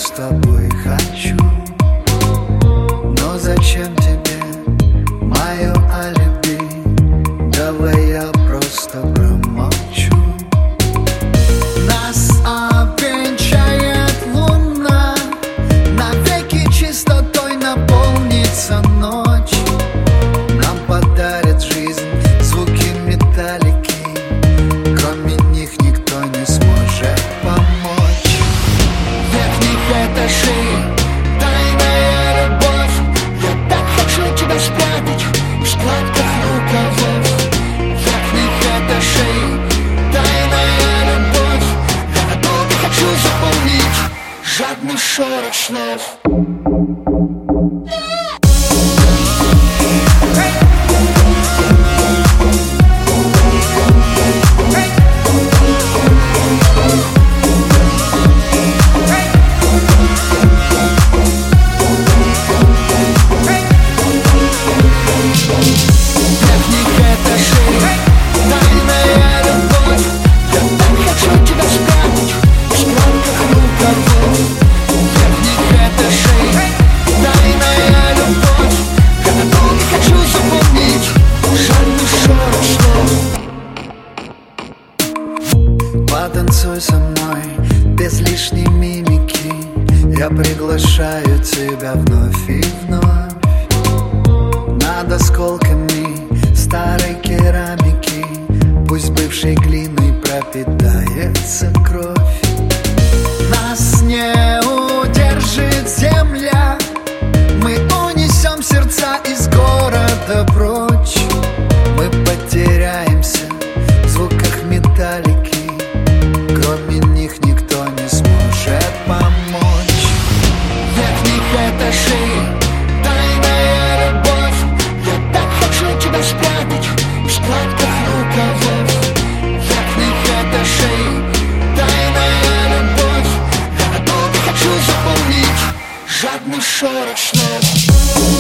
с тобой хочу. Но зачем тебе мое алиби? Давай я просто промолчу. Нас обвенчает луна, навеки чистотой наполнится ночь. Нам подарят жизнь звуки металлики, кроме них никто не сможет помочь. Верхних этажей тайная любовь, я так хочу тебя спрятать в складках рукавов. Верхних этажей тайная любовь, я надолго хочу запомнить жадный шорох слов. Потанцуй со мной без лишней мимики, я приглашаю тебя вновь и вновь. Над осколками старой керамики пусть бывшей глиной пропитается кровь. Нас не удержит земля, мы унесем сердца из города прочь. Мы потеряемся в звуках металлики, кроме них никто не сможет помочь. Верхних этажей тайная любовь, я так хочу тебя спрятать в складках рукавов. Верхних этажей тайная любовь, я надолго хочу запомнить жадный шорох слов.